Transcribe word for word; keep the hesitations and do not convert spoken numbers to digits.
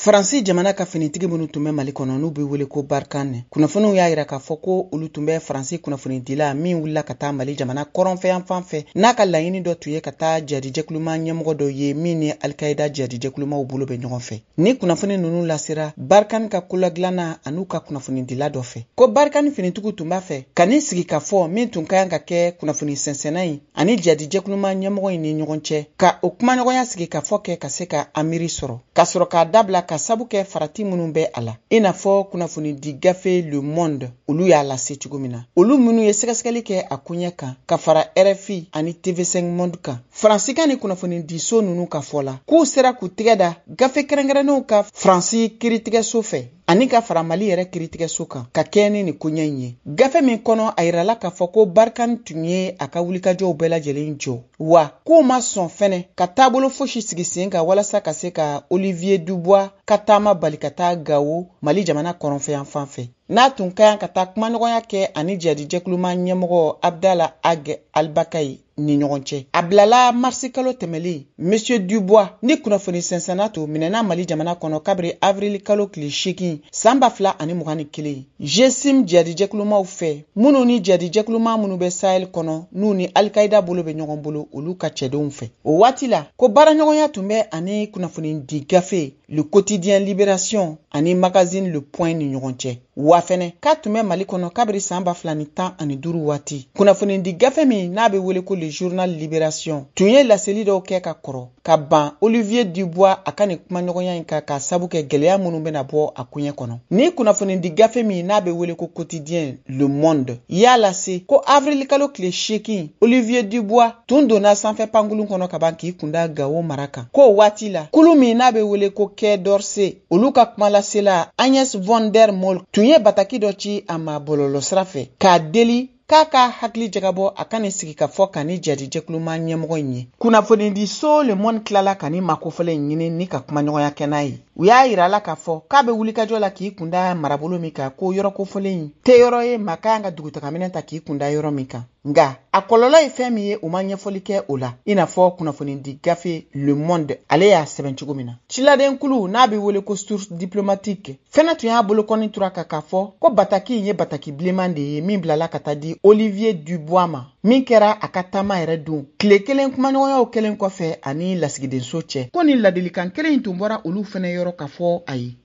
Faransi jamana ka finitigi minnu tun bɛ Mali kɔnɔ n'u bɛ wele ko Barkhane. Kunnafoniw y'a yira k'a fɔ ko olu tun bɛ Faransi kunnafonidila min wulila ka taa Mali jamana kɔrɔnfɛyan fan fɛ n'a ka laɲini dɔ tun ye ka taa jadijɛkuluma ɲɛmɔgɔ dɔ ye min ni Al-Qaïda jadijɛkulumaw bolo bɛ ɲɔgɔn fɛ. Ni kunnafoni ninnu lasera Barkhane ka koladilanna an'u ka kunnafonidila dɔ fɛ. Ko Barkhane finitigiw tun b'a fɛ ka nin sigi ka fɔ min tun ka kan ka kɛ kunnafoni sɛnsɛnna in ani jadijɛkuluma ɲɛmɔgɔ in ni ɲɔgɔn cɛ ka o kumaɲɔgɔnya sigi ka fɔ kɛ ka se ka amiri sɔrɔ ka sɔrɔ k'a dabila ka sabu kɛ farati minnu bɛ a la i n'a fɔ kunnafoni di gafe Le Monde olu y'a lase cogo min na olu minnu ye sɛgɛsɛgɛli kɛ a kuɲɛ kan ka fara R F I ani T V cinq Monde kan Faransikan ni kunnafoni di so ninnu ka fɔ la k'u sera k'u tigɛ da gafe kɛrɛnkɛrɛnnenw ka Faransi kiiritigɛso fɛ ani ka fara Mali yɛrɛ kiiritigɛso kan ka kɛ ni nin koɲɛ in ye gafe min kɔnɔ a yirala k'a fɔ ko Barkhane tun ye a ka wulikajɔw bɛɛ lajɛlen jɔ wa k'u ma sɔn fɛnɛ ka taabolo fosi sigi sen kan walasa ka se ka Olivier Dubois ka taama bali ka taa Gawo Mali jamana kɔrɔnfɛyan fan fɛ n'a tun ka kan ka taa kumaɲɔgɔnya kɛ ani jadijɛkuluma ɲɛmɔgɔ Abdallah Ag Albakayi ni ɲɔgɔn cɛ a bilala marisi kalo tɛmɛlen Monsieur Dubois ni kunnafoni sɛnsɛnna to minɛna Mali jamana kɔnɔ kabiri avril kalo tile seegin san ba fila ani mugan ni kelen G S I M jadijɛkulumaw fɛ minnu ni jadijɛkuluma minnu bɛ Sahel kɔnɔ n'u ni Al-Qaïda bolo bɛ ɲɔgɔn bolo olu ka cɛdenw fɛ o waati la ko baaraɲɔgɔnya tun bɛ ani kunnafoni di gafe Le Quotidien Libération ani magazine Le Point ni ɲɔgɔn cɛ wa fɛnɛ k'a tun bɛ Mali kɔnɔ kabiri san ba fila ni tan ani duuru waati kunnafoni di gafe min n'a bɛ wele ko Le Journal Libération tun ye laseli dɔw kɛ ka kɔrɔ ka ban Olivier Dubois a ka nin kumaɲɔgɔnya in kan ka sabu kɛ gɛlɛya minnu bɛna bɔ a kuɲɛ kɔnɔ ni kunnafoni di gafe min n'a bɛ wele ko Quotidien Le Monde y'a lase ko avril kalo tile seegin Olivier Dubois tun donna sanfɛ pangulun kɔnɔ ka ban k'i kunda Gawo mara kan k'o waati la kulu min n'a bɛ wele ko Quai d'Orsay olu ka kumalasela Agnès von der Moll tun ye bataki dɔ ci a ma bɔlɔlɔ sira fɛ k'a deli k'a ka hakili jagabɔ a ka nin sigi ka fɔ ka ni jadijɛkuluma ɲɛmɔgɔ in ye kunnafoni di so Le Monde tilala ka ni makofɔlɛ ɲini ni ka kumaɲɔgɔnya kɛ n'a ye u y'a yirala k'a fɔ k'a bɛ wulikajɔ la k'i kunda marabolo min kan ko yɔrɔ kofɔlen in tɛ yɔrɔ ye maa ka kan ka dugutagaminɛ ta k'i kunda yɔrɔ min kan nka a kɔlɔlɔ ye fɛn min ye u ma ɲɛfɔli kɛ o la i n'a fɔ kunnafoni di gafe Le Monde ale y'a sɛbɛn cogo min na ciladenkulu n'a bɛ wele ko source diplomatique fɛnɛ tun y'a bolokɔni tura kan k'a fɔ ko bataki in ye bataki bilenman de ye min bilala ka taa di Olivier Dubois ma min kɛra a ka taama yɛrɛ don tile kelen kumaɲɔgɔnyaw kelen kɔfɛ ani lasigidenso cɛ ko ni ladilikan kelen in tun bɔra olu fɛnɛ yɔrɔ ka fɔ a ye